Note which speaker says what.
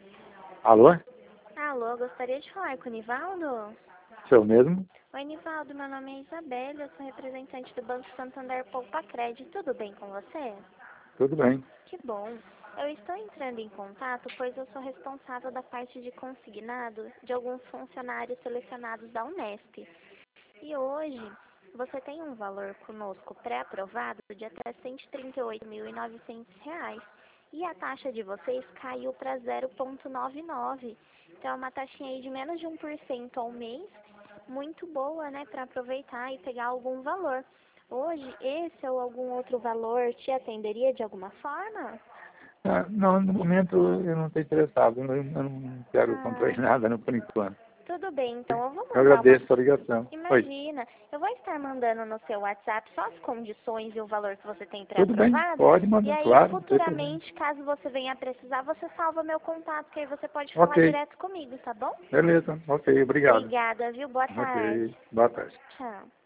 Speaker 1: Alô?
Speaker 2: Alô, gostaria de falar com o Nivaldo?
Speaker 1: Sou eu mesmo?
Speaker 2: Oi, Nivaldo, meu nome é Isabela, eu sou representante do Banco Santander Poupa Crédito. Tudo bem com você?
Speaker 1: Tudo bem.
Speaker 2: Que bom. Eu estou entrando em contato, pois eu sou responsável da parte de consignado de alguns funcionários selecionados da Unesp. E hoje, você tem um valor conosco pré-aprovado de até R$ 138.900. E a taxa de vocês caiu para 0,99. Então, é uma taxinha aí de menos de 1% ao mês. Muito boa, né, para aproveitar e pegar algum valor. Hoje, esse ou algum outro valor te atenderia de alguma forma?
Speaker 1: Não, no momento eu não estou interessado. Eu não quero contrair
Speaker 2: Ah,
Speaker 1: nada por enquanto.
Speaker 2: tudo bem, então eu vou
Speaker 1: Eu
Speaker 2: mandar uma.
Speaker 1: agradeço a ligação. Oi.
Speaker 2: Imagina, eu vou estar mandando no seu WhatsApp só as condições e o valor que você tem
Speaker 1: Tudo bem,
Speaker 2: pré-aprovado.
Speaker 1: pode
Speaker 2: E
Speaker 1: mandar,
Speaker 2: aí,
Speaker 1: claro, não tem problema.
Speaker 2: futuramente, caso você venha a precisar, você salva meu contato, que aí você pode falar
Speaker 1: Ok,
Speaker 2: direto comigo, tá bom?
Speaker 1: beleza, ok, obrigado.
Speaker 2: Obrigada, viu? Boa
Speaker 1: Ok,
Speaker 2: tarde.
Speaker 1: boa tarde.
Speaker 2: Tchau.